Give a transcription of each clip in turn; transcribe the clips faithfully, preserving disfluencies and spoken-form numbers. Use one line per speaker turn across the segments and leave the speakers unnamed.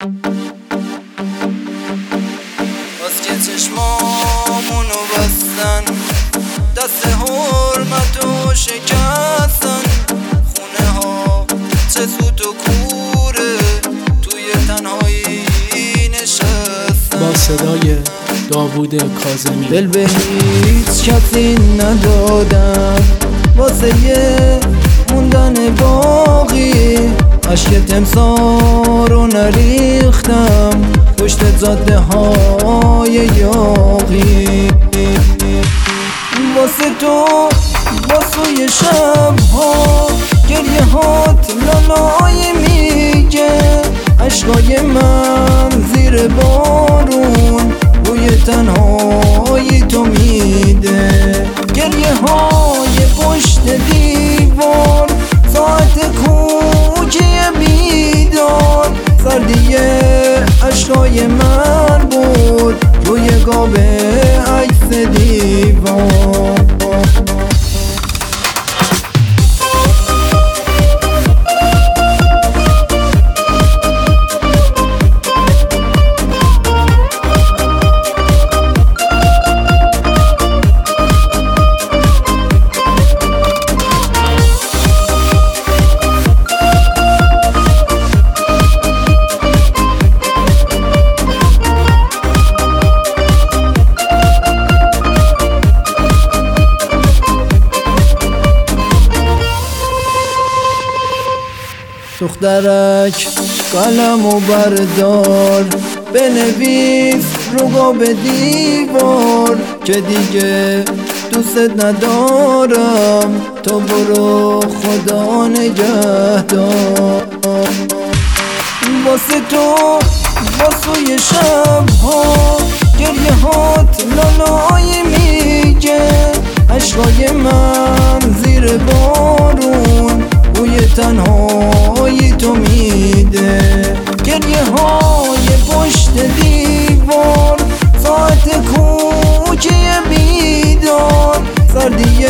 باز که چشمامونو بستن، دست حرمتو شکستن، خونه ها چه سوت و کوره، توی تنهایی نشستن.
با صدای داوود کاظمی.
دل به هیچ کسی ندادم واسه یه موندن باقی، عشق تمسار رو نریختم پشت جاده های یاغی. واسه تو واسه شب ها گریه هات لالای میگه، عشقای من زیر بارون روی تنهایی تو میده. گریه های پشت دیوار ساعت کوچه بیدار، سردی عشقای من بود روی قاب عکس دیوار. دخترک قلم و بردار، بنویس رو قاب دیوار که دیگه دوست ندارم، تو برو خدا نگهدار. واسه تو واسه شب ها گریه هات لالای میگه، عشقای من زیر بارون روی تنهایی تو میده. گریه های پشت دیوار ساعت کوچه بیدار، سردی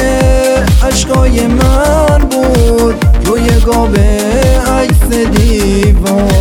عشقای من بود روی قاب عکس دیوار.